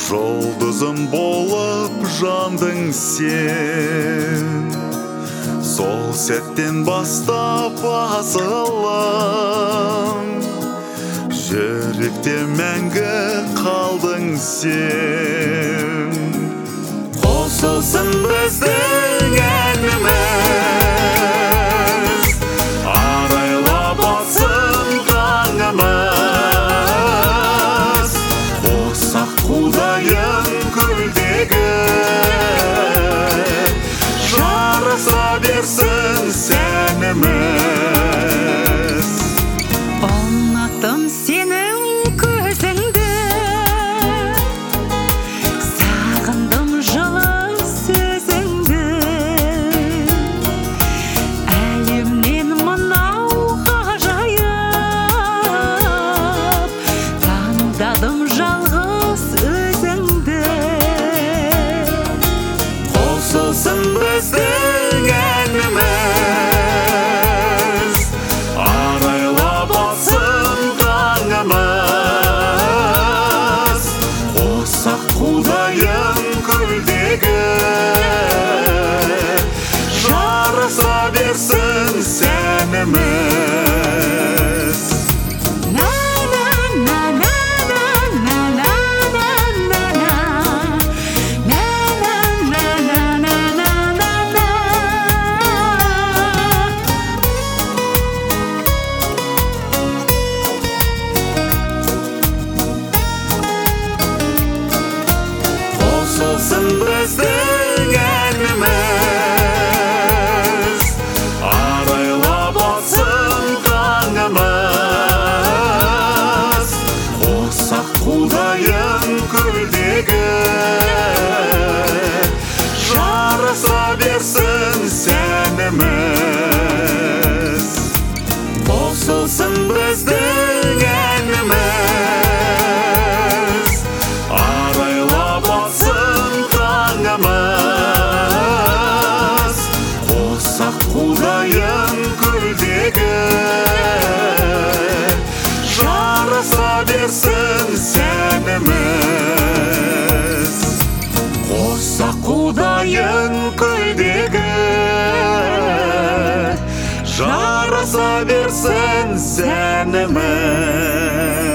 Жұлдызым болып жандың сен, сол сәттен бастап асылым, жүректе мәңгі қалдың сен. Қосылсын біздің әніміз, арайлап атсын таңымыз, қоссақ құдайын көлдегі, жарыса берсін сәніміз. Ұнаттым сенің көзіңді, сағындым жылы сөзіңді, әлемнен мынау ғажайып, таңдадым жалғыз өзіңді. Қосылсын біздің әніміз, арайлап атсын таңымыз, қоссақ құдайын көлдегі, жарыса берсін сәніміз. Қосылсын біздің әніміз, арайлап атсын таңымыз, қоссақ құдайын көлдегі, жарыса берсін сәніміз. Қосылсын біздің әніміз, арайлап атсын таңымыз, қоссақ құдайын көлдегі, жарыса берсін сәніміз. Қоссақ құдайын көлдегі, жарыса берсін сәніміз.